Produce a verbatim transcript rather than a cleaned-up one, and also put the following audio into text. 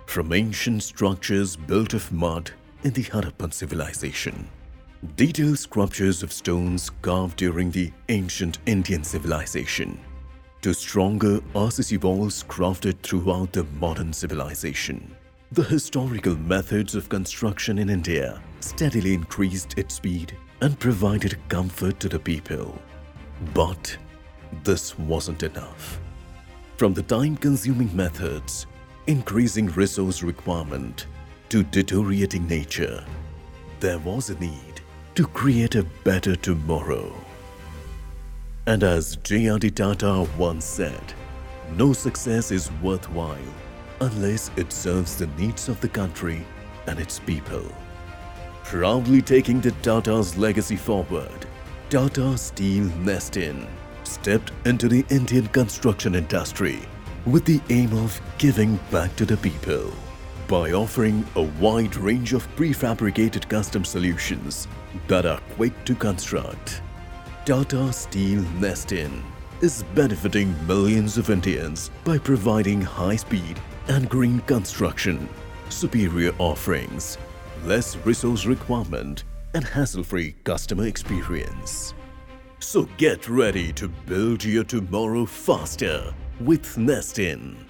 from ancient structures built of mud in the Harappan civilization, detailed sculptures of stones carved during the ancient Indian civilization, to stronger R C C walls crafted throughout the modern civilization. The historical methods of construction in India steadily increased its speed and provided comfort to the people. But this wasn't enough. From the time-consuming methods, increasing resource requirement, to deteriorating nature, there was a need to create a better tomorrow. And as J R D Tata once said, no success is worthwhile unless it serves the needs of the country and its people. Proudly taking the Tata's legacy forward, Tata Steel Nestin stepped into the Indian construction industry with the aim of giving back to the people by offering a wide range of prefabricated custom solutions that are quick to construct. Tata Steel Nestin is benefiting millions of Indians by providing high-speed and green construction, superior offerings, less resource requirement, and hassle-free customer experience. So get ready to build your tomorrow faster with Nestin.